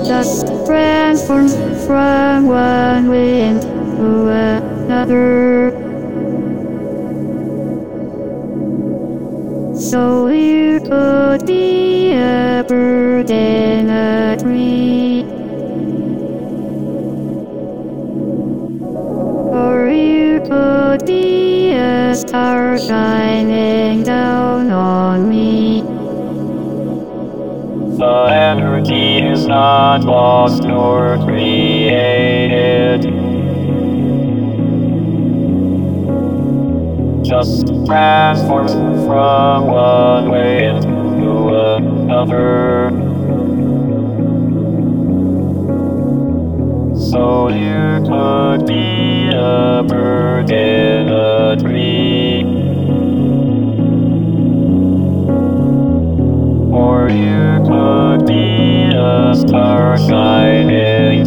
Just transform from one wind to another. So you could be a bird in a tree, or you could be a star shining down on me. The energy is not lost nor created. Just transforms from one way to another. So you could be a bird in a tree, or you could be a star shining